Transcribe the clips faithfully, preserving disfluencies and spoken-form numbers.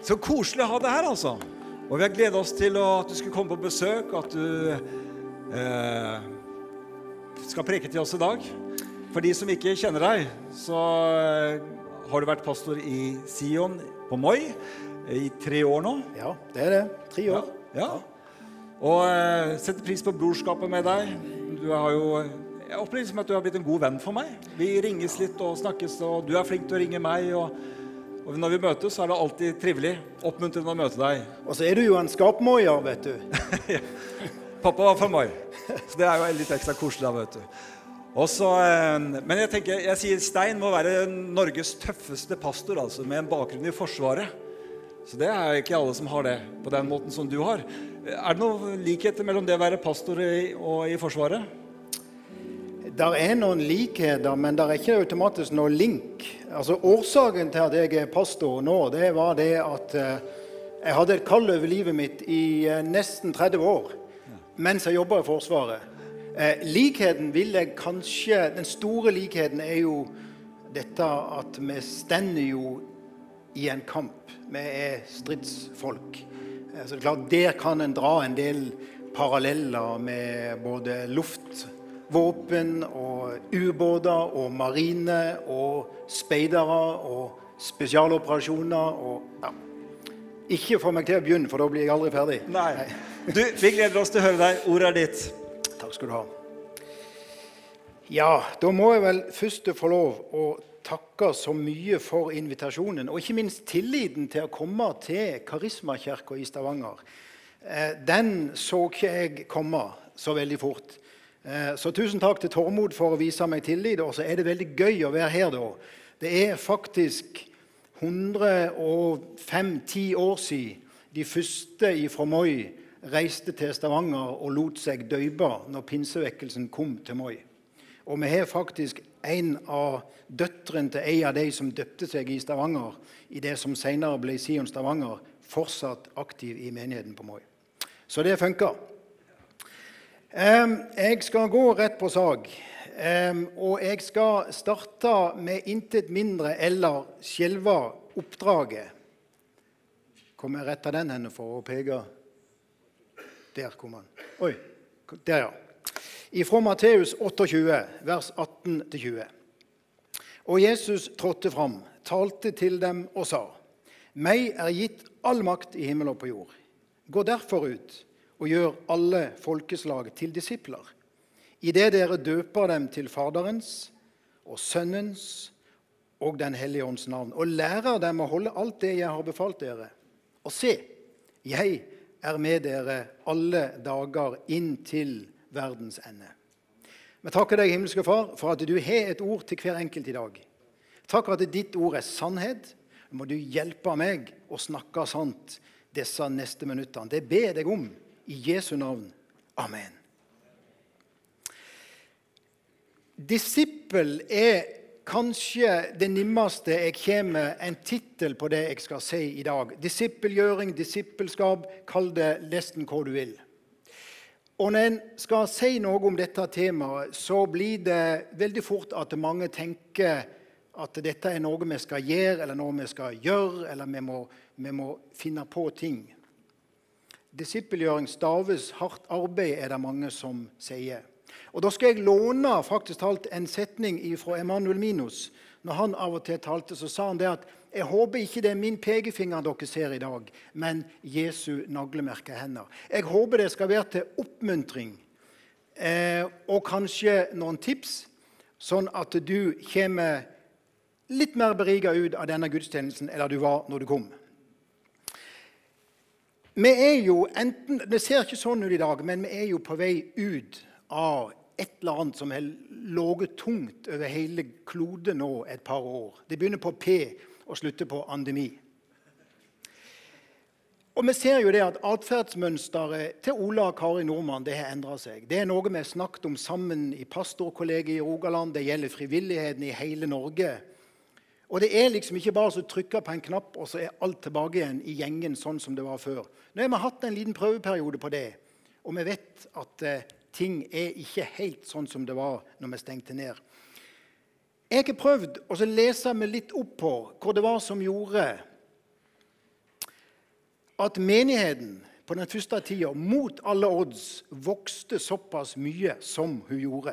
Så koselig å ha deg her, altså. Og vi har gledet oss til å, at du skulle komme på besøk, at du eh, skal preke til oss i dag. For de som ikke kjenner deg, så eh, har du vært pastor i Sion på Moi i tre år nå. Ja, det er det. Tre år. Ja, ja. Og eh, setter pris på brorskapet med deg. Du har jo, jeg opplever liksom at du har blitt en god venn for meg. Vi ringes litt og snakkes, og du er flink til å ringe meg, og Og når vi møtes, så er det alltid trivelig, oppmuntrende å møte deg. Og så er du jo en skapmoier, vet du. Ja. Pappa var fra Moi, så det er jo litt ekstra koselig da, vet du. Også, men jeg tenker, jeg sier Stein må være Norges tøffeste pastor, altså, med en bakgrunn i Forsvaret. Så det er ikke alle som har det på den måten som du har. Er det noen likheter mellom det å være pastor og i Forsvaret? Der er noen likheter, men der er ikke automatisk noen link. Altså, årsaken til at jeg er pastor nå, det var det at eh, jeg hadde et kall over livet mitt i eh, nesten tretti år, mens jeg jobbet i Forsvaret. Eh, likheten vil jeg kanskje, den store likheten er jo dette at vi stender jo i en kamp. Vi er stridsfolk. Eh, så det er klart, der kan en dra en del paralleller med både luft, våpen og ubåter og marine og speidere og spesialoperasjoner og ja. Ikke få meg til å begynne, for da blir jeg aldri ferdig. Nei. Du, vi gleder oss til å høre deg. Ordet er ditt. Takk skal du ha. Ja, da må jeg vel først få lov å takke så mye for invitasjonen, og ikke minst tilliten til å komme til Karismakirken i Stavanger. Den så ikke jeg komme så veldig fort. Så tusen takk til Tormod for å vise meg tillit, og så er det veldig gøy å være her da. Det er faktisk hundre og fem til ti år siden de første fra Moi reiste til Stavanger og lot seg døype når pinsevekkelsen kom til Moi. Og vi har faktisk en av døtteren til en av de som døpte seg i Stavanger, i det som senere ble Sion Stavanger, fortsatt aktiv i menigheten på Moi. Så det funker. Um, jeg skal gå rett på sag, um, og jeg skal starte med intet mindre eller selve oppdraget. Kommer jeg rett av den henne for å peke? Der kom han. Oi, der ja. Ifra Matteus tjueåtte, vers atten til tjue. Og Jesus trådte fram, talte til dem og sa: «Meg er gitt all makt i himmel og på jord. Gå derfor ut og gjør alle folkeslag til disipler, i det dere døper dem til Faderens og Sønnens og den hellige ånds navn, og lærer dem å holde alt det jeg har befalt dere. Og se, jeg er med dere alle dager inn til verdens ende.» Men takker deg, himmelske Far, for at du har et ord til hver enkelt i dag. Takk for at ditt ord er sannhet. Må du hjelpe meg å snakke sant disse neste minuttene. Det ber jeg deg om i Jesu navn. Amen. Disippel er kanskje det nimmeste jeg kommer en titel på det jeg skal si i dag. Disippelgjøring, disippelskap, kall det nesten hva du vil. Og når en skal si noe om dette temaet, så blir det veldig fort at mange tenker at dette er noe vi skal gjøre, eller noe vi skal gjøre, eller vi må, vi må finne på ting. Disippelgjøring staves hardt arbeid, er det mange som sier. Og da skal jeg låne faktisk talt en setning fra Emanuel Minus. Når han av og til talte, så sa han det at jeg håper ikke det er min pekefinger dere ser i dag, men Jesu naglemerke hender. Jeg håper det skal være til oppmuntring, eh, og kanskje noen tips, sånn at du kommer litt mer beriget ut av denne gudstjenesten, eller du var når du kom. Vi er jo enten, det ser ikke sånn ut i dag, men vi er jo på vei ut av et eller annet som har ligget tungt over hele kloden nå et par år. Det begynner på P og slutter på andemi. Og vi ser jo det at atferdsmønsteret til Ola og Kari Nordmann, det har endret seg. Det er noe vi har snakket om sammen i pastorkollegiet i Rogaland, det gjelder frivilligheten i hele Norge. Og det er liksom ikke bare så trykke på en knapp, og så er alt tilbake igjen i gjengen sånn som det var før. Nå har vi hatt en liten prøveperiode på det, og vi vet at eh, ting er ikke helt sånn som det var når vi stengte ned. Jeg har prøvd å lese meg litt opp på hva det var som gjorde at menigheten på den første tida mot alle odds vokste såpass mye som hun gjorde.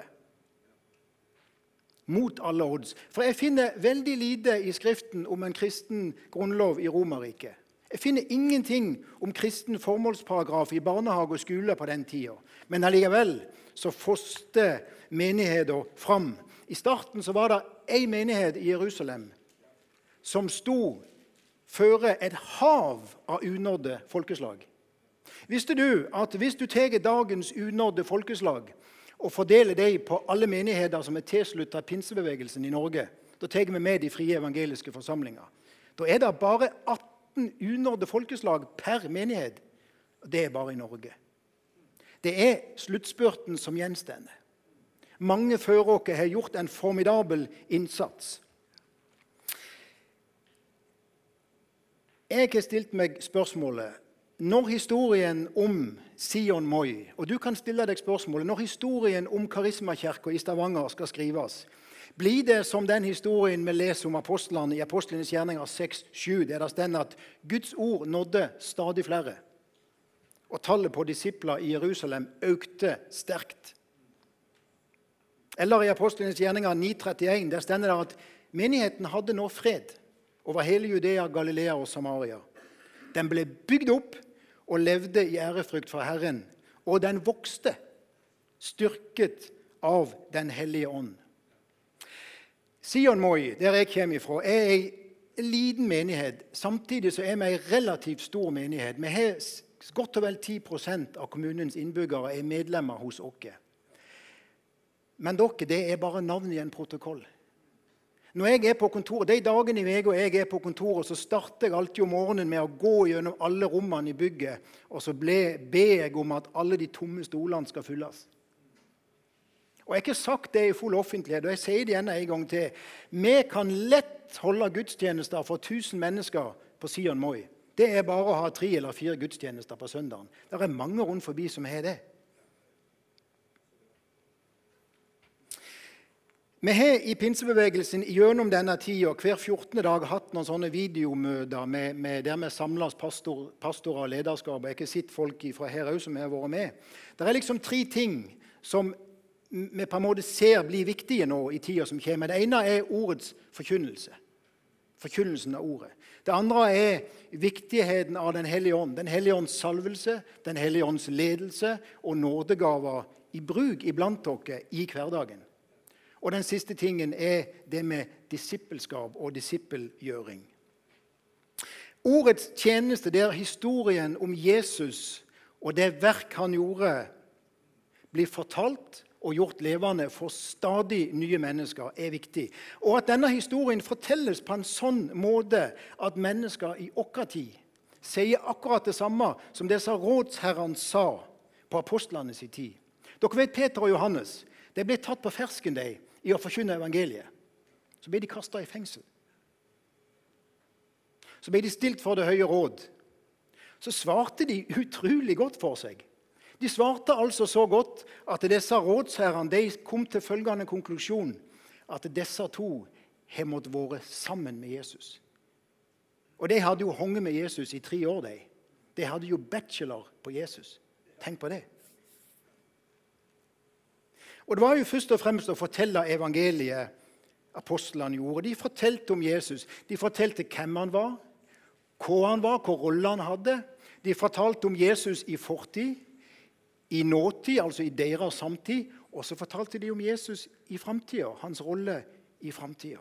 Mot alle odds. For jeg finner veldig lite i Skriften om en kristen grunnlov i Romerriket. Jeg finner ingenting om kristen formålsparagraf i barnehage og skole på den tida. Men allikevel så foste menigheter fram. I starten så var det en menighet i Jerusalem som sto føre et hav av unådde folkeslag. Visste du at hvis du tar dagens unådde folkeslag og fordeler dem på alle menigheter som er tilsluttet pinsebevegelsen i Norge, da tar vi med de frie evangeliske forsamlinger. Da er det bare atten unådde folkeslag per menighet. Det er bare i Norge. Det er sluttspurten som gjenstender. Mange før oss har gjort en formidabel innsats. Jeg har stilt meg spørsmålet, når historien om Sion Moi, og du kan stille deg spørsmålet, når historien om Karismakirken i Stavanger skal skrives, blir det som den historien vi leser om apostlene i Apostlenes gjerninger seks sju, der det stender at Guds ord nådde stadig flere, og tallet på disipler i Jerusalem økte sterkt. Eller i Apostlenes gjerninger ni trettien, der stender det at menigheten hadde nå fred over hele Judea, Galilea og Samaria. Den ble bygd opp og levde i ærefrykt for Herren, og den vokste, styrket av den hellige ånd. Sion Moi, der jeg kommer ifra, er en liten menighet. Samtidig så er vi en relativt stor menighet. Vi har godt og vel ti prosent av kommunens innbyggere er medlemmer hos oss. Men dere, det er bare navn i en protokoll. Når jeg er på kontoret, de dagene i veka jeg er på kontoret, så starter jeg alltid om morgenen med å gå gjennom alle rommene i bygget, og så ber jeg om at alle de tomme stolene skal fylles. Og jeg har ikke sagt det i full offentlighet, og jeg sier det igjen en gang til. Vi kan lett holde gudstjenester for tusen mennesker på Sion Moi. Det er bare å ha tre eller fire gudstjenester på søndagen. Det er mange rundt forbi som har det. Vi har i pinsebevegelsen gjennom denne tida hver fjortende dag hatt noen sånne videomøter med, med der vi samles pastor, pastorer og lederskap. Jeg har ikke sett folk fra her også som har vært med. Det er liksom tre ting som vi på en måte ser blir viktige nå i tida som kommer. Det ene er ordets forkynnelse. Forkynnelsen av ordet. Det andre er viktigheten av den hellige ånd. Den hellige ånds salvelse, den hellige ånds ledelse og nådegaver i bruk iblant dere i hverdagen. Og den siste tingen er det med disippelskap og disippelgjøring. Ordets tjeneste, det er historien om Jesus og det verk han gjorde, blir fortalt og gjort levende for stadig nye mennesker, er viktig. Og at denne historien fortelles på en sånn måte at mennesker i vår tid sier akkurat det samme som disse rådsherrene sa på apostlene sin tid. Dere vet Peter og Johannes, de ble tatt på fersken de, i å forkynne evangeliet. Så ble de kastet i fengsel. Så ble de stilt for det høye råd. Så svarte de utrolig godt for seg. De svarte altså så godt at disse rådsherrene de kom til følgende konklusjon, at disse to har måttet være sammen med Jesus. Og de hadde jo honget med Jesus i tre år. De, de hadde jo bachelor på Jesus. Tenk på det. Og det var jo først og fremst å fortelle evangeliet apostlene gjorde. De fortalte om Jesus. De fortalte hvem han var, hva han var, hva rolle han hadde. De fortalte om Jesus i fortid, i nåtid, altså i deres samtid, og så fortalte de om Jesus i fremtiden, hans rolle i fremtiden.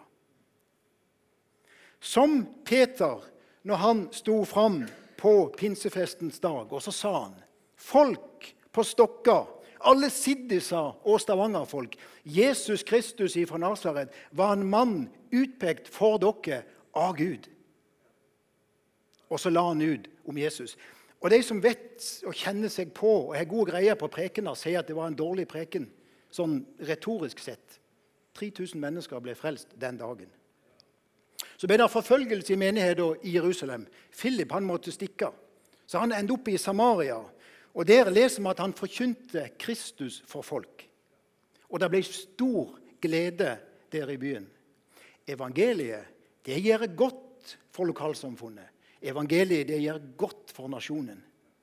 Som Peter, når han sto fram på pinsefestens dag, og så sa han, folk på stokker, alle siddiser og stavangerfolk, Jesus Kristus fra Nazaret var en mann utpekt for dere av Gud. Og så la han ut om Jesus. Og de som vet og kjenner seg på og har gode greier på prekener, sier at det var en dårlig preken, sånn retorisk sett. tre tusen mennesker ble frelst den dagen. Så ble det forfølgelse i menigheten i Jerusalem. Philip han måtte stikke. Så han endte opp i Samaria. Og der leser vi at han forkynte Kristus for folk. Og det ble stor glede der i byen. Evangeliet, det gjør godt for lokalsamfunnet. Evangeliet, det gjør godt for nasjonen.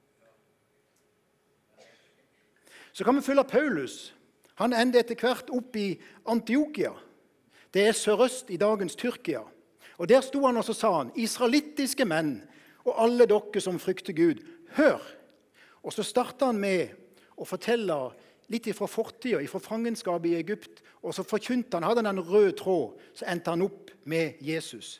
Så kan vi følge Paulus. Han ender etter hvert opp i Antiokia. Det er sørøst i dagens Tyrkia. Og der sto han og så sa han, israelittiske menn og alle dere som frykter Gud, hør! Og så startet han med å fortelle litt fra fortiden, fra fangenskapet i Egypt, og så forkynte han, hadde han en rød tråd, så endte han opp med Jesus.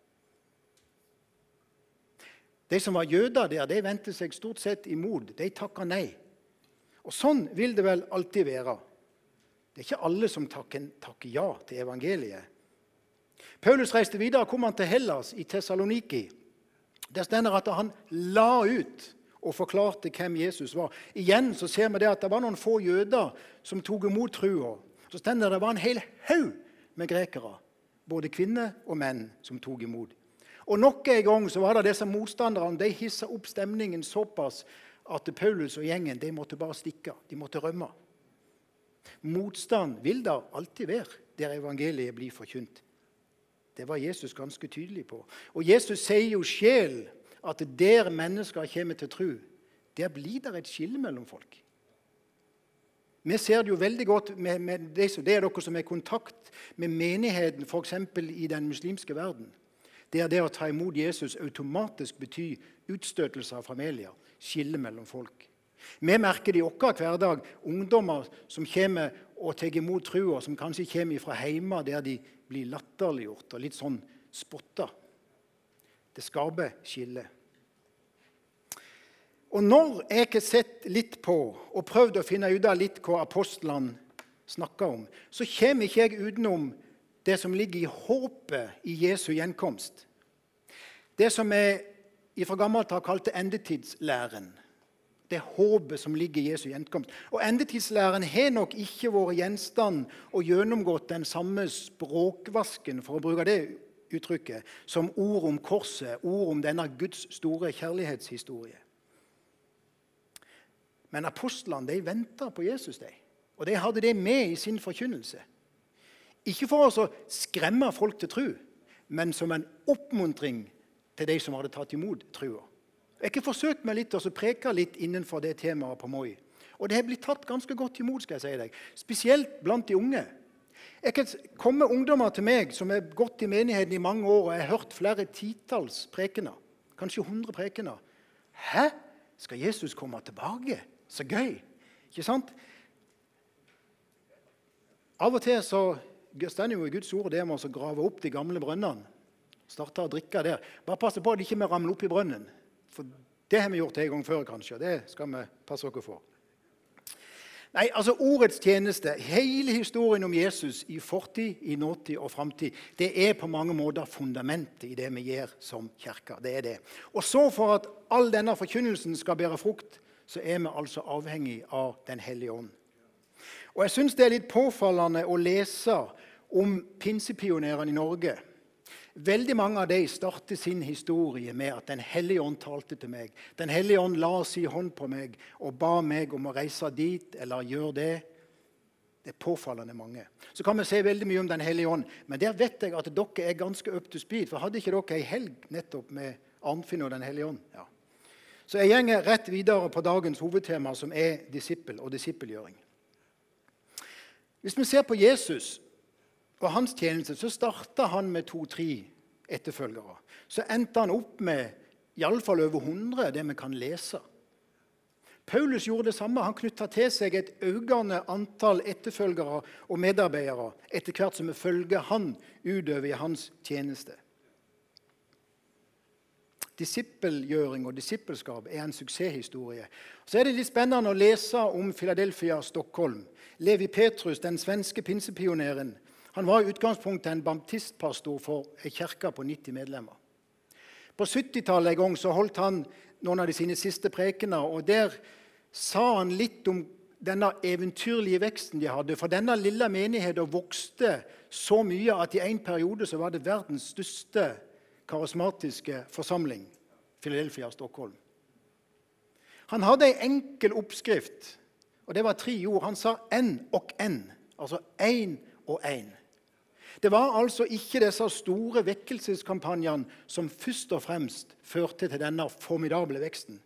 De som var jøder der, de ventet seg stort sett imot, de takket nei. Og sånn vil det vel alltid være. Det er ikke alle som takker, takker ja til evangeliet. Paulus reiste videre, kom han til Hellas i Thessaloniki. Der stender at han la ut og forklarte hvem Jesus var. Igjen så ser vi det at det var noen få jøder som tok imot trua. Så stender det var en hel haug med grekere, både kvinner og menn, som tok imot. Og nok en gang så var det disse motstanderne, de hisset opp stemningen såpass at Paulus og gjengen, de måtte bare stikke, de måtte rømme. Motstand vil da alltid være der evangeliet blir forkynt. Det var Jesus ganske tydelig på. Og Jesus sier jo selv at der mennesker kommer til tro, der blir det et skille mellom folk. Vi ser det jo veldig godt med, med det, det er dere som er i kontakt med menigheten, for eksempel i den muslimske verden. Det er det å ta imot Jesus automatisk betyr utstøtelse av familier, skille mellom folk. Vi merker det i vår hverdag, ungdommer som kommer og tar imot trua, som kanskje kommer fra hjemme der de blir latterliggjort og litt sånn spottet. Det skaper skille. Og når jeg har sett litt på og prøvd å finne ut av litt hva apostlene snakker om, så kommer ikke jeg utenom det som ligger i håpet i Jesu gjenkomst. Det som er fra gammelt har kalt det endetidslæren. Det håpet som ligger i Jesu gjenkomst. Og endetidslæren har nok ikke vært gjenstand og gjennomgått den samme språkvasken, for å bruke det uttrykket, som ord om korset, ord om denne Guds store kjærlighetshistorie. Men apostlene, de ventet på Jesus, de. Og de hadde det med i sin forkynnelse. Ikke for å skremme folk til tro, men som en oppmuntring til de som hadde tatt imot trua. Jeg har forsøkt meg litt å preke litt innenfor det temaet på Moi. Og det har blitt tatt ganske godt imot, skal jeg si deg. Spesielt blant de unge. Jeg kan komme ungdommer til meg som har gått i menigheten i mange år, og jeg har hørt flere titalls prekener. Kanskje hundre prekener. Hæ? Skal Jesus komme tilbake? Så gøy. Ikke sant? Av og til så står det jo i Guds ord det med å grave opp de gamle brønnene. Starte å drikke der. Bare passe på at de ikke ramler opp i brønnen. For det har vi gjort en gang før, kanskje. Det skal vi passe oss for. Nei, altså ordets tjeneste, hele historien om Jesus i fortid, i nåtid og framtid, det er på mange måter fundamentet i det vi gjør som kirke. Det er det. Og så for at all denne forkynnelsen skal bære frukt, så er vi altså avhengig av Den hellige ånd. Og jeg synes det er litt påfallende å lese om pinsepionærene i Norge. Veldig mange av de starter sin historie med at Den hellige ånd talte til meg. Den hellige ånd la sin hånd på meg og ba meg om å reise dit eller gjøre det. Det er påfallende mange. Så kan vi si veldig mye om Den hellige ånd, men der vet jeg at dere er ganske up to speed, for hadde ikke dere en helg nettopp med Arnfinn og Den hellige ånd? Ja. Så jeg gjenger rett videre på dagens hovedtema, som er disippel og disippelgjøring. Hvis vi ser på Jesus og hans tjeneste, så startet han med to-tre etterfølgere. Så endte han opp med i alle fall over hundre, det vi kan lese. Paulus gjorde det samme. Han knyttet til seg et økende antall etterfølgere og medarbeidere etter hvert som vi følger han utover i hans tjeneste. Disippelgjøring og disippelskap er en suksesshistorie. Så er det litt spennende å lese om Philadelphia, Stockholm. Levi Petrus, den svenske pinsepioneren, han var i utgangspunktet en baptistpastor for en kirke på nitti medlemmer. På syttitallet en gang så holdt han noen av de sine siste prekener, og der sa han litt om denne eventyrlige veksten de hadde. For denne lille menigheten vokste så mye at i en periode så var det verdens største karismatiske forsamling, Philadelphia, Stockholm. Han hadde en enkel oppskrift, og det var tre ord. Han sa en og en, altså en og en. Det var altså ikke disse store vekkelseskampanjene som først og fremst førte til denne formidable veksten.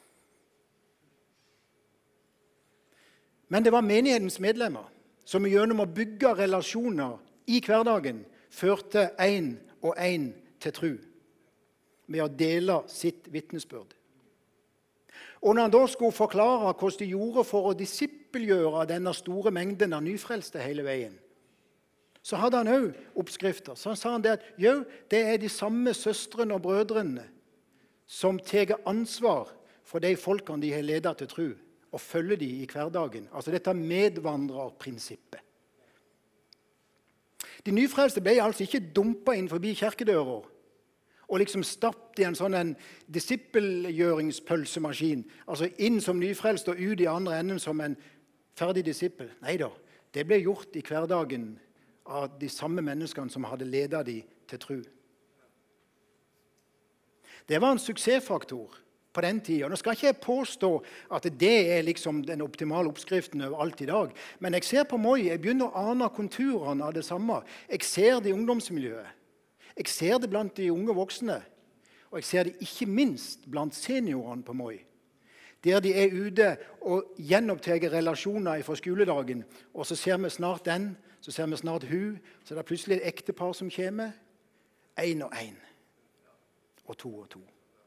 Men det var menighetens medlemmer som gjennom å bygge relasjoner i hverdagen førte en og en til tro, med å dele sitt vitnesbyrd. Og når han da skulle forklare hvordan de gjorde for å disippelgjøre denne store mengden av nyfrelste hele veien, så hadde han også oppskrifter. Så han sa han det at jo, det er de samme søstrene og brødrene som tar ansvar for de folkene de har ledet til tro, og følger de i hverdagen. Altså dette medvandrerprinsippet. De nyfrelste ble altså ikke dumpet inn forbi kirkedører og liksom stappet i en sånn en disippelgjøringspølsemaskin, altså inn som nyfrelst og ut i andre enden som en ferdig disippel. Neida, det ble gjort i hverdagen av de samme menneskene som hadde ledet de til tro. Det var en suksessfaktor på den tiden. Nå skal ikke jeg påstå at det er liksom den optimale oppskriften over alt i dag, men jeg ser på Moi, jeg begynner å ane konturene av det samme. Jeg ser det i ungdomsmiljøet. Jeg ser det blant de unge voksne, og jeg ser det ikke minst blant seniorene på Moi, der de er ute og gjenopptar relasjoner fra skoledagen, og så ser vi snart den, så ser vi snart hun, så er det plutselig et ektepar som kommer, en og en, og to og to.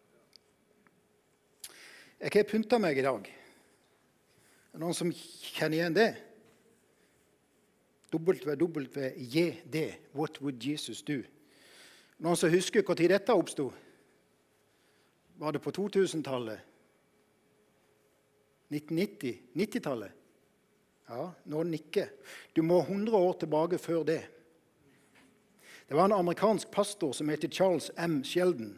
Jeg har pyntet meg i dag. Er det noen som kjenner igjen det? W W J D, What Would Jesus Do? Noen som husker hvor tid dette oppstod? Var det på to tusen-tallet? nitten nitti? nittitallet? Ja, noen nikker. Du må hundre år tilbake før det. Det var en amerikansk pastor som heter Charles M. Sheldon.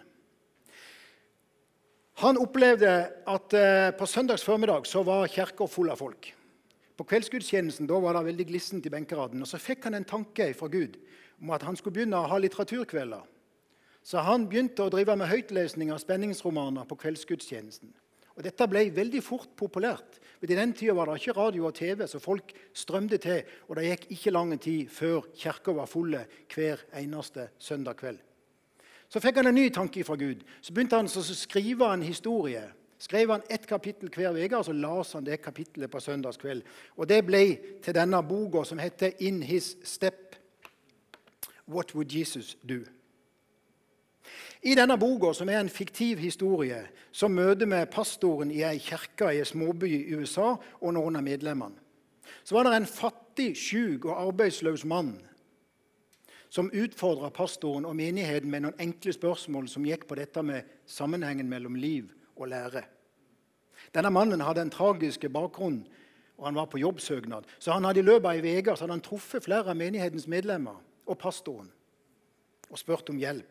Han opplevde at eh, på søndags formiddag så var kirken full av folk. På kveldsgudstjenesten da var det veldig glissent i benkeraden, og så fikk han en tanke fra Gud om at han skulle begynne å ha litteraturkvelder. Så han begynte å drive med høytlesning av spenningsromaner på kveldsgudstjenesten. Og dette ble veldig fort populært. Men i den tiden var det ikke radio og TV, så folk strømde til, og det gikk ikke lang tid før kirken var fulle hver eneste søndag kveld. Så fikk han en ny tanke fra Gud. Så begynte han å skrive en historie. Skrev han ett kapittel hver uke, og så las han det kapittelet på søndagskveld. Og det ble til denne boka som heter In His Step. What Would Jesus Do? I denne boka, som er en fiktiv historie, så møter vi pastoren i en kirke i en småby i U S A og noen av medlemmene. Så var det en fattig, syk og arbeidsløs mann som utfordret pastoren og menigheten med noen enkle spørsmål som gikk på dette med sammenhengen mellom liv og lære. Denne mannen hadde en tragisk bakgrunn, og han var på jobbsøknad. Så han hadde i løpet av en uke så hadde han truffet flere av menighetens medlemmer og pastoren og spurt om hjelp.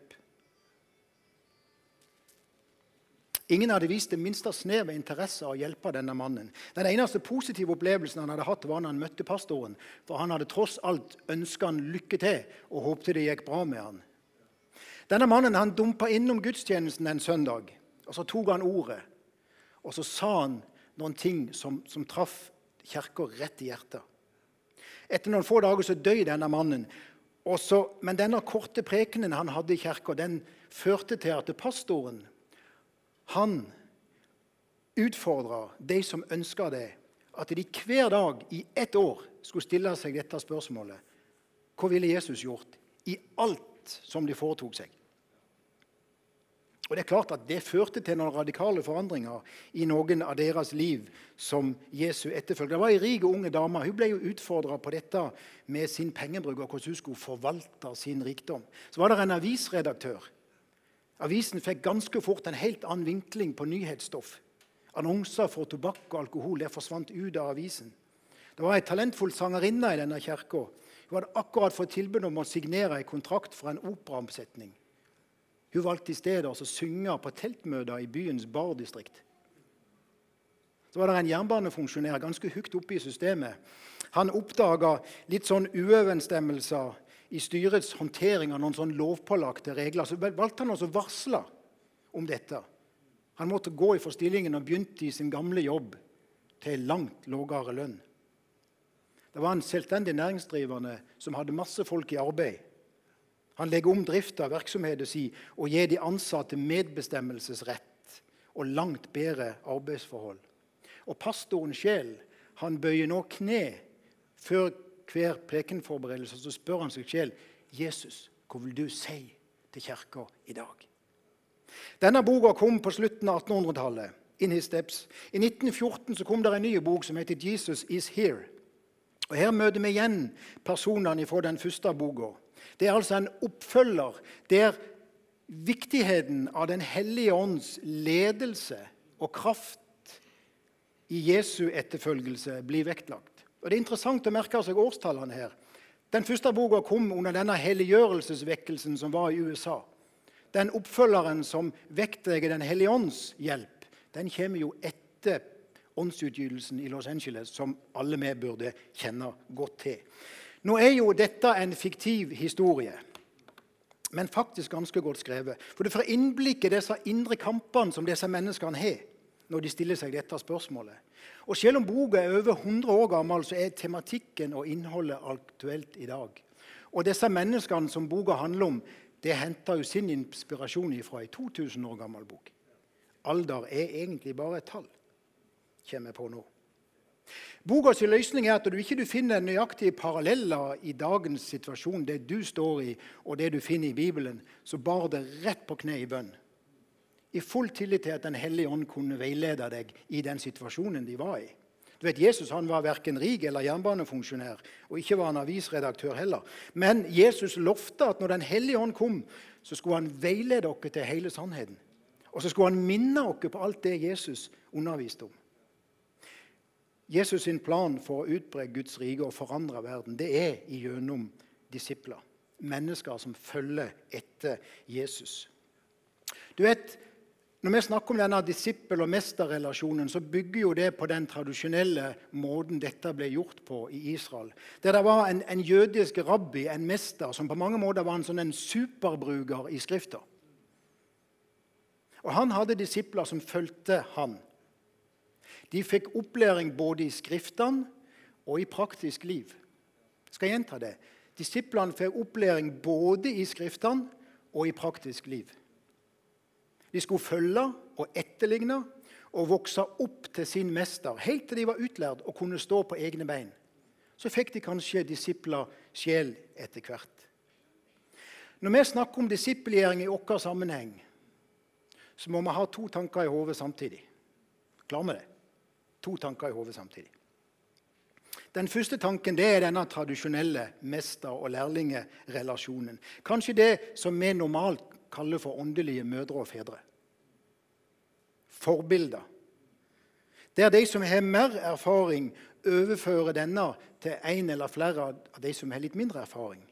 Ingen hadde vist det minste snev av interesse av å hjelpe denne mannen. Den eneste positive opplevelsen han hadde hatt var når han møtte pastoren, for han hadde tross alt ønsket han lykke til og håpte det gikk bra med han. Denne mannen han dumpet innom gudstjenesten en søndag, og så tok han ordet, og så sa han noen ting som, som traff kirken rett i hjertet. Etter noen få dager så døde denne mannen, og så, men denne korte prekenen han hadde i kirken, den førte til at pastoren han utfordret de som ønsket det, at de hver dag i ett år skulle stille seg dette spørsmålet. Hva ville Jesus gjort i alt som de foretok seg? Og det er klart at det førte til noen radikale forandringer i noen av deres liv som Jesu etterfølger. Det var en rik og unge dame. Hun ble jo utfordret på dette med sin pengebruk og hvordan hun skulle forvalte sin rikdom. Så var det en avisredaktør. Avisen fikk ganske fort en helt annen vinkling på nyhetsstoff. Annonser for tobakk og alkohol det forsvant ut av avisen. Det var en talentfull sangerinne i denne kirken. Hun hadde akkurat fått tilbud om å signere en kontrakt for en operaomsetning. Hun valgte i stedet å synge på teltmøter i byens bardistrikt. Så var det en jernbanefunksjonær ganske høyt oppe i systemet. Han oppdaget litt sånn uoverensstemmelser i styrets håndtering av noen sånn lovpålagte regler, så valgte han også å varsle om dette. Han måtte gå i forstillingen og begynte i sin gamle jobb til langt lavere lønn. Det var en selvstendig næringsdrivende som hadde masse folk i arbeid. Han legger om drift av virksomheten sin og gir de ansatte medbestemmelsesrett og langt bedre arbeidsforhold. Og pastoren selv, han bøyer nå kne før hver prekenforberedelse, så spør han seg selv, Jesus, hva vil du si til kirka i dag? Denne boka kom på slutten av attenhundretallet, In His Steps. I nitten fjorten så kom det en ny bok som heter Jesus is Here. Og her møter vi igjen personene fra den første boka. Det er altså en oppfølger der viktigheten av den hellige ånds ledelse og kraft i Jesu etterfølgelse blir vektlagt. Og det er interessant å merke seg årstallene her. Den første boka kom under denne helliggjørelsesvekkelsen som var i U S A. Den oppfølgeren som vektlegger den hellige ånds hjelp, den kommer jo etter åndsutgytelsen i Los Angeles, som alle vi burde kjenne godt til. Nå er jo dette en fiktiv historie, men faktisk ganske godt skrevet. For det får innblikk i disse indre kampene som disse menneskene har, når de stiller seg dette spørsmålet. Og selv om boka er over hundre år gammel, så er tematikken og innholdet aktuelt i dag. Og disse menneskene som boka handler om, det henter jo sin inspirasjon fra en to tusen år gammel bok. Alder er egentlig bare et tall, kommer jeg på nå. Bokas løsning er at du ikke finner nøyaktige paralleller i dagens situasjon, det du står i og det du finner i Bibelen, så bar det rett på kne i bønn. I full tillit til at den hellige ånd kunne veilede deg i den situasjonen de var i. Du vet, Jesus han var hverken rik eller jernbanefunksjonær, og ikke var han avisredaktør heller. Men Jesus lovte at når den hellige ånd kom, så skulle han veilede dere til hele sannheten. Og så skulle han minne dere på alt det Jesus underviste om. Jesus sin plan for å utbre Guds rike og forandre verden, det er gjennom disipler. Mennesker som følger etter Jesus. Du vet, når vi snakker om denne disippel- og mesterrelasjonen, så bygger jo det på den tradisjonelle måten dette ble gjort på i Israel. Der det var en, en jødisk rabbi, en mester, som på mange måter var en sånn en superbruker i skrifta. Og han hadde disipler som fulgte han. De fikk opplæring både i skriftene og i praktisk liv. Jeg skal gjenta det. Disiplene fikk opplæring både i skriftene og i praktisk liv. De skulle følge og etterligne og vokse opp til sin mester, helt til de var utlært og kunne stå på egne bein. Så fikk de kanskje disipler sjel etter hvert. Når vi snakker om disippelgjøring i vår sammenheng, så må vi ha to tanker i hodet samtidig. Klar med det? To tanker i hodet samtidig. Den første tanken det er denne tradisjonelle mester- og lærlingerelasjonen. Kanskje det som vi normalt kaller for åndelige mødre og fedre. Forbilder. Der de som har mer erfaring overfører denne til en eller flere av de som har litt mindre erfaring.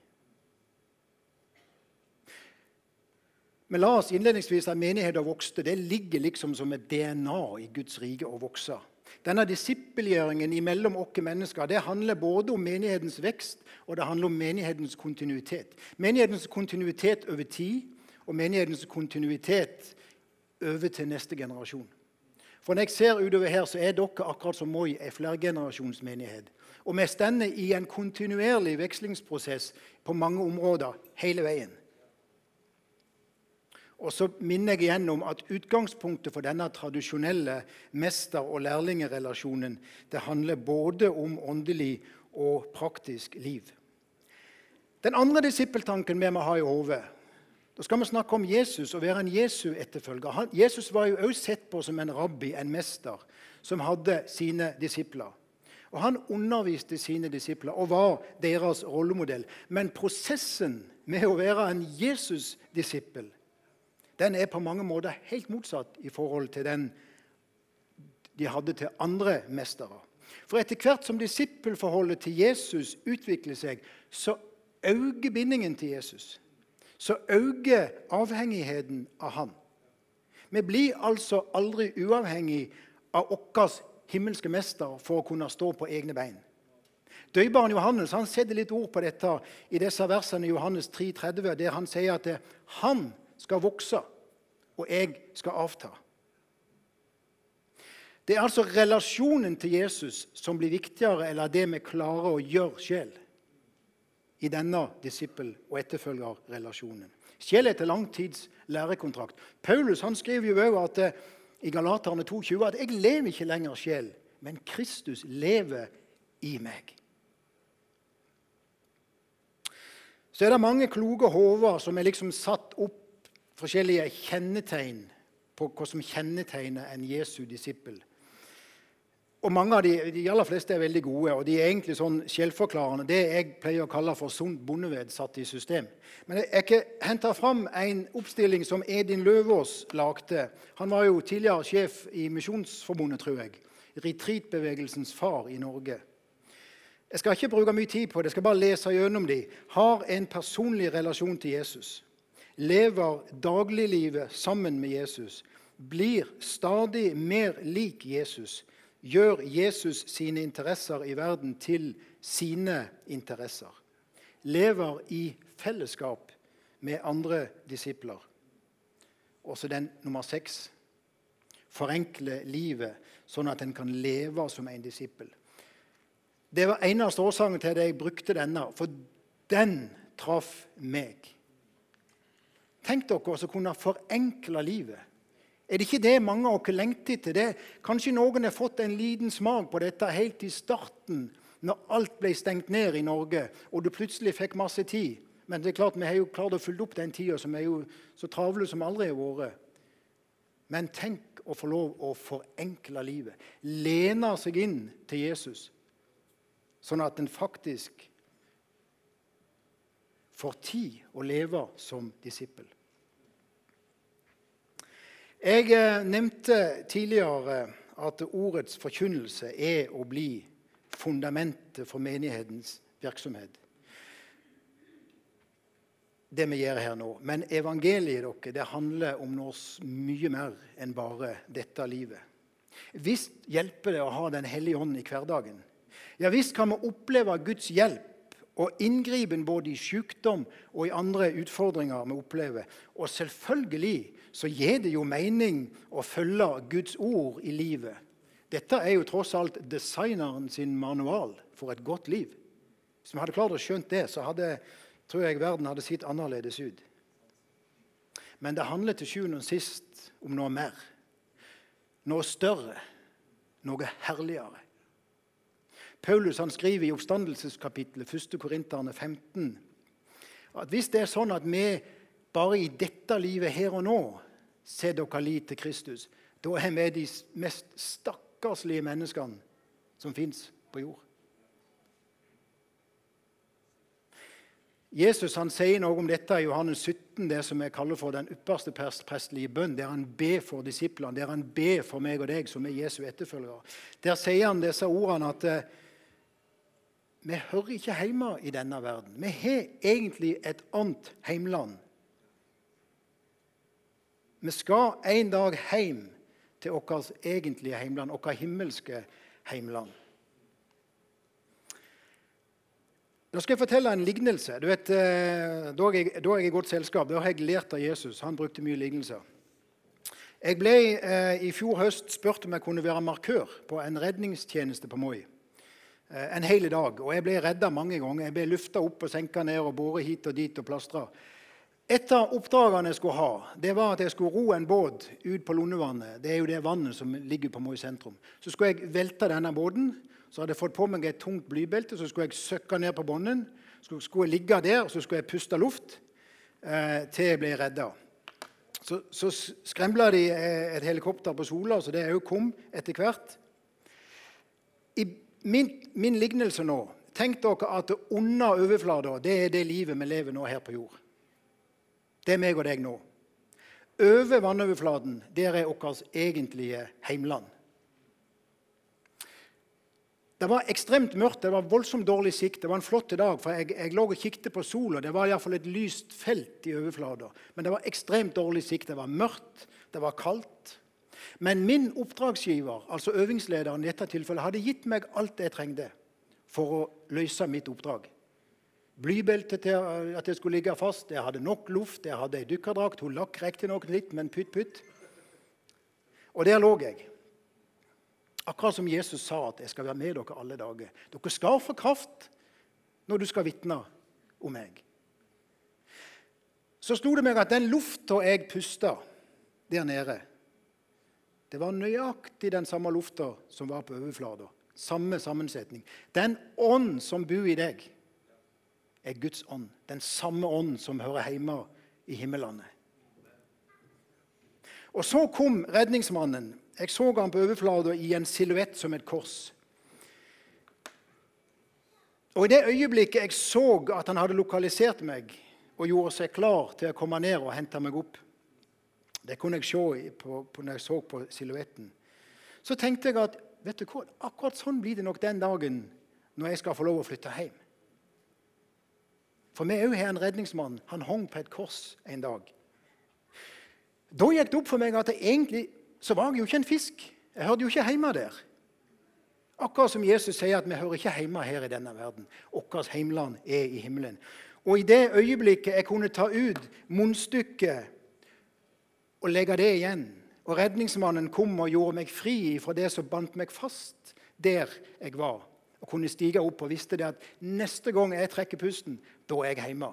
Men la oss innledningsvis at menigheter vokste, det ligger liksom som et D N A i Guds rike å vokse. Denne disippelgjøringen imellom oss mennesker, det handler både om menighetens vekst, og det handler om menighetens kontinuitet. Menighetens kontinuitet over tid, og menighetens kontinuitet over til neste generasjon. For når jeg ser utover her, så er dere akkurat som Moi en flergenerasjonsmenighet. Og vi stender i en kontinuerlig vekslingsprosess på mange områder hele veien. Og så minner jeg igjen om at utgangspunktet for denne tradisjonelle mester- og lærlingerelasjonen, det handler både om åndelig og praktisk liv. Den andre disippeltanken vi må ha i hodet, da skal vi snakke om Jesus og være en Jesu etterfølger. Han, Jesus var jo også sett på som en rabbi, en mester, som hadde sine disipler. Og han underviste sine disipler og var deres rollemodell. Men prosessen med å være en Jesus-disippel, den er på mange måter helt motsatt i forhold til den de hadde til andre mestere. For etter hvert som disippelforholdet til Jesus utvikler seg, så øker bindingen til Jesus. Så øker avhengigheten av han. Vi blir altså aldri uavhengig av vår himmelske mester for å kunne stå på egne bein. Døperen Johannes han setter litt ord på dette i disse versene i Johannes tre tretti, der han sier at han skal vokse, og jeg skal avta. Det er altså relasjonen til Jesus som blir viktigere enn det vi klarer å gjøre selv i denne disippel- og etterfølgerrelasjonen. Selv etter lang tids lærekontrakt. Paulus han skriver jo også at eh, i Galaterne to tjue at jeg lever ikke lenger selv, men Kristus lever i meg. Så er det mange kloke hoder som er liksom satt opp forskjellige kjennetegn på hva som kjennetegner en Jesu disippel. Og mange av de, de aller fleste er veldig gode, og de er egentlig sånn selvforklarende. Det jeg pleier å kalle for sunt bondeved satt i system. Men jeg ikke henter fram en oppstilling som Edin Løvaas lagde. Han var jo tidligere sjef i Misjonsforbundet, tror jeg. Retreatbevegelsens far i Norge. Jeg skal ikke bruke mye tid på det, jeg skal bare lese gjennom de. Har en personlig relasjon til Jesus. Lever dagliglivet sammen med Jesus. Blir stadig mer lik Jesus. Gjør Jesus sine interesser i verden til sine interesser. Lever i fellesskap med andre disipler. Også den nummer seks. Forenkle livet sånn at en kan leve som en disippel. Det var eneste årsaken til at jeg brukte denne, for den traff meg. Tenk dere å kunne forenkle livet. Er det ikke det mange av dere lengter til det? Kanskje noen har fått en liten smak på dette helt i starten, når alt ble stengt ned i Norge, og du plutselig fikk masse tid. Men det er klart, vi har jo klart å fylle opp den tiden som er jo så travle som aldri har vært. Men tenk å få lov å forenkle livet. Lene seg inn til Jesus, sånn at en faktisk får tid å leve som disippel. Jeg nevnte tidligere at ordets forkynnelse er å bli fundamentet for menighetens virksomhet. Det vi gjør her nå. Men evangeliet dere, det handler om noe mye mer enn bare dette livet. Visst hjelper det å ha Den hellige ånd i hverdagen. Ja, visst kan vi oppleve Guds hjelp og inngripen både i sykdom og i andre utfordringer vi opplever. Og selvfølgelig så gir det jo mening å følge Guds ord i livet. Dette er jo tross alt designeren sin manual for et godt liv. Hvis vi hadde klart å skjønt det, så hadde, tror jeg verden hadde sett annerledes ut. Men det handler til sjuende og sist om noe mer. Noe større. Noe herligere. Paulus han skriver i oppstandelseskapitlet, første Korinterne femten, at hvis det er sånn at vi bare i dette livet her og nå ser dere lit til Kristus, da er vi de mest stakkarslige menneskene som finnes på jord. Jesus han sier noe om dette i Johannes sytten, det som jeg kaller for den ypperste prestelige bønn, der han ber for disiplene, der han ber for meg og deg som er Jesu etterfølgere. Der sier han disse ordene at vi hører ikke hjemme i denne verden. Vi har egentlig et annet heimland. Vi skal en dag hjem til vårt egentlige heimland, vårt himmelske heimland. Da skal jeg fortelle en lignelse. Du vet, da er jeg, da er jeg i godt selskap. Da har jeg lært av Jesus. Han brukte mye lignelser. Jeg ble eh, i fjor høst spurt om jeg kunne være markør på en redningstjeneste på Moi. Eh, en hele dag. Og jeg ble reddet mange ganger. Jeg ble luftet opp og senket ned og båret hit og dit og plastret. Et av oppdragene jeg skulle ha, det var at jeg skulle ro en båt ut på Lundevannet. Det er jo det vannet som ligger på Moi sentrum. Så skulle jeg velte denne båten. Så hadde jeg fått på meg et tungt blybelte, så skulle jeg søkke ned på bånden. Så skulle jeg ligge der, og så skulle jeg puste luft eh, til jeg ble reddet. Så, så skremla de et helikopter på Sola, så det er jo kom etter hvert. I min, min lignelse nå, tenk dere at under overfladen, det er det livet vi lever nå her på jord. Det er meg og deg nå. Over vannoverfladen, der er vårt egentlige heimland. Det var ekstremt mørkt, det var voldsomt dårlig sikt. Det var en flott dag, for jeg, jeg lå og kikket på sola. Det var i hvert fall et lyst felt i overfladen. Men det var ekstremt dårlig sikt. Det var mørkt, det var kaldt. Men min oppdragsgiver, altså øvingslederen i dette tilfellet, hadde gitt meg alt det jeg trengte for å løse mitt oppdrag. Blybelte til at jeg skulle ligge fast. Jeg hadde nok luft, jeg hadde en dykkerdrakt. Hun lakk riktig nok litt, men pytt, pytt. Og der lå jeg. Akkurat som Jesus sa at jeg skal være med dere alle dager. Dere skal få kraft når du skal vitne om meg. Så slo det meg at den lufta jeg pustet der nede, det var nøyaktig den samme lufta som var på overflata. Samme sammensetning. Den ånd som bor i deg, er Guds ånd. Den samme ånd som hører hjemme i himmelene. Og så kom redningsmannen. Jeg så han på overflata i en silhuett som et kors. Og i det øyeblikket jeg så at han hadde lokalisert meg og gjorde seg klar til å komme ned og hente meg opp, det kunne jeg se på, på når jeg så på silhuetten, så tenkte jeg at, vet du hva, akkurat sånn blir det nok den dagen når jeg skal få lov å flytte hjem. For vi er jo her en redningsmann. Han hang på et kors en dag. Da gikk det opp for meg at jeg egentlig så var jeg jo ikke en fisk. Jeg hørte jo ikke hjemme der. Akkurat som Jesus sier at vi hører ikke hjemme her i denne verden. Okkars heimland er i himmelen. Og i det øyeblikket jeg kunne ta ut munnstykket og legge det igjen, og redningsmannen kom og gjorde meg fri fra det som bandt meg fast der jeg var, og kunne stige opp og visste det at neste gang jeg trekker pusten, da er jeg hjemme.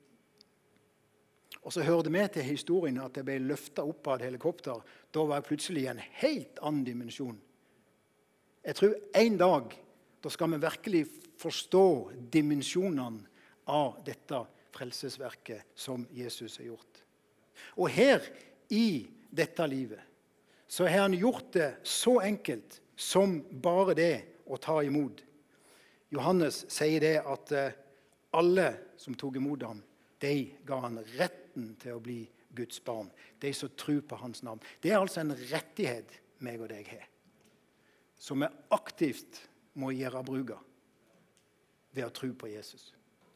Og så hørte vi til historien at jeg ble løftet opp av et helikopter. Da var jeg plutselig i en helt annen dimensjon. Jeg tror en dag, da skal vi virkelig forstå dimensjonene av dette frelsesverket som Jesus har gjort. Og her i dette livet, så har han gjort det så enkelt som bare det å ta imot. Johannes sier det at alle som tok imot ham, de ga han retten til å bli Guds barn. De som tror på hans navn. Det er altså en rettighet meg og deg har, som vi aktivt må gjøre bruk av ved å tro på Jesus.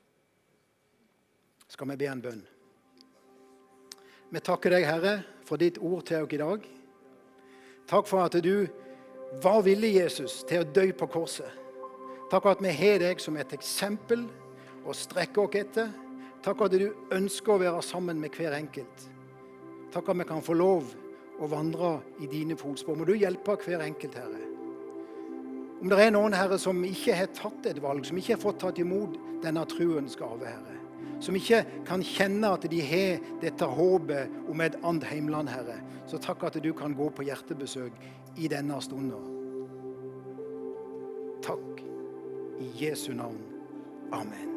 Skal vi be en bønn? Vi takker deg, Herre, for ditt ord til oss i dag. Takk for at du var villig, Jesus, til å dø på korset. Takk for at vi har deg som et eksempel å strekke oss etter. Takk for at du ønsker å være sammen med hver enkelt. Takk for at vi kan få lov å vandre i dine fotspor. Må du hjelpe hver enkelt, Herre. Om det er noen, Herre, som ikke har tatt et valg, som ikke har fått tatt imot denne troens gave, Herre, som ikke kan kjenne at de har dette håpet om et annet heimland, Herre, så takk at du kan gå på hjertebesøk i denne stunden. Takk i Jesu navn. Amen.